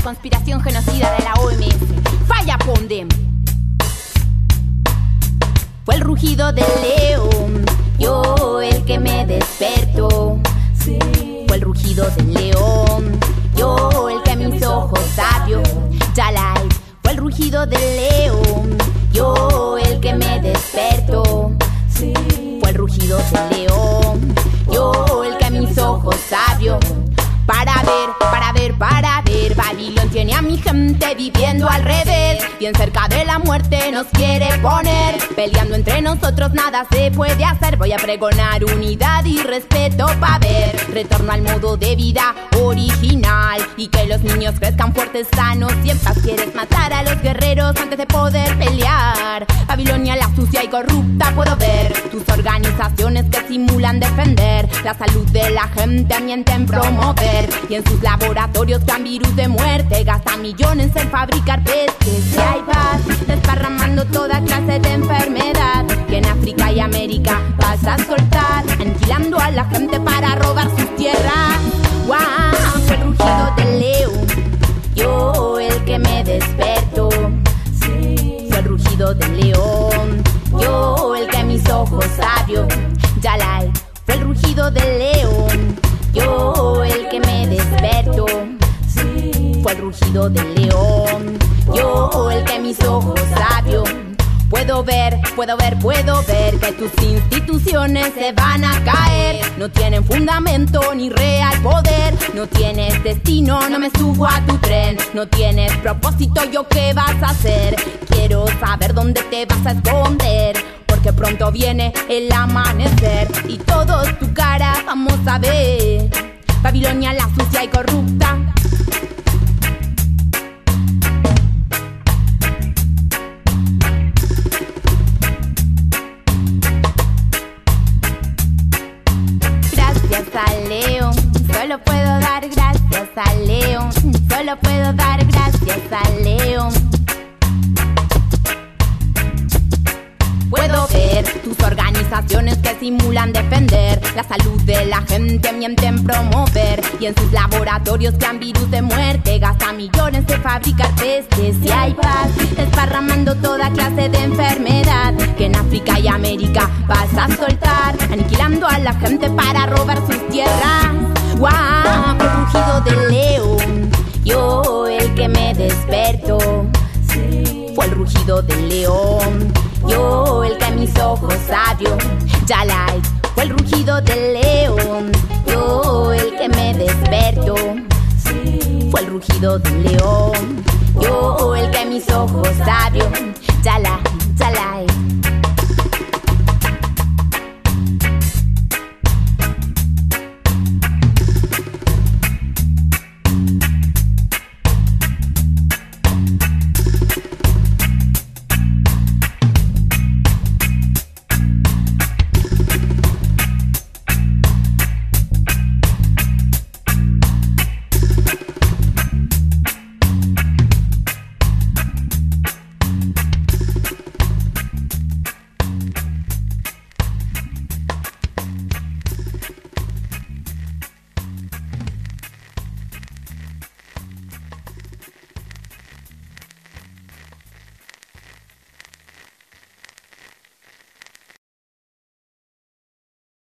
conspiración genocida de la OMS. Falla Pondem. Fue el rugido del león, yo el que me despertó. Fue el rugido del león, yo el que mis ojos abrió. Yalay. Fue el rugido del león, yo el que me despertó. Fue el rugido del león, yo el que mis ojos abrió. Para ver, Babilón tiene a mi gente viviendo al revés. Bien cerca de la muerte nos quiere poner. Peleando entre nosotros nada se puede hacer. Voy a pregonar unidad y respeto pa' ver retorno al modo de vida original. Y que los niños crezcan fuertes, sanos y en paz. Quieres matar a los guerreros antes de poder pelear. Babilonia la sucia y corrupta puedo ver. Tus organizaciones que simulan defender la salud de la gente, mienten promover. Y en sus laboratorios crean virus de muerte. Gastan millones en fabricar pestes. Y ahí vas, desparramando toda clase de enfermedad que en África y América vas a soltar, aniquilando a la gente para robar sus tierras. ¡Guau! Fue el rugido del león, yo el que me despertó. Fue el rugido del león, yo el que mis ojos abrió. Yalay. Fue el rugido del león, yo el que me despertó. Fue el rugido del león, yo el que mis ojos abrió. Puedo ver que tus instituciones se van a caer. No tienen fundamento ni real poder. No tienes destino, no me subo a tu tren. No tienes propósito, ¿yo qué vas a hacer? Quiero saber dónde te vas a esconder, porque pronto viene el amanecer y todos tu cara vamos a ver. Babilonia la sucia y corrupta. Gracias al león, solo puedo dar gracias al león. Solo puedo dar gracias al león. Puedo ver tus organizaciones que simulan defender la salud de la gente, mienten promover. Y en sus laboratorios crean virus de muerte. Gastan millones en fabricar pestes. Y ahí vas, desparramando toda clase de enfermedad que en África y América vas a soltar, aniquilando a la gente para robar sus tierras. ¡Guau! Fue el rugido del león, yo el que me despertó. Fue el rugido del león, yo el que mis ojos abrió. Yalay. Fue el rugido del león, yo el que me despertó. Fue el rugido del león, yo el que mis ojos abrió. Yalay, yalay.